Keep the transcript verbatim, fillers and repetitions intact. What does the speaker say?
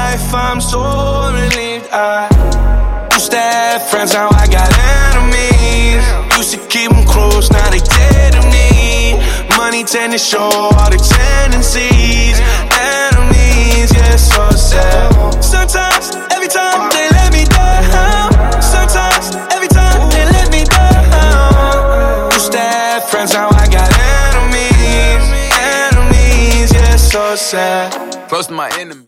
life, I'm so relieved. I used to have friends, now I got enemies. Used to keep them close, now they dead to me. Money tend to show all the tendencies. Enemies, yeah, so sad. Sometimes, every time they let me down. Sometimes, every time they let me down. Used to have friends, now I got enemies. Enemies, yeah, so sad. Close to my enemy.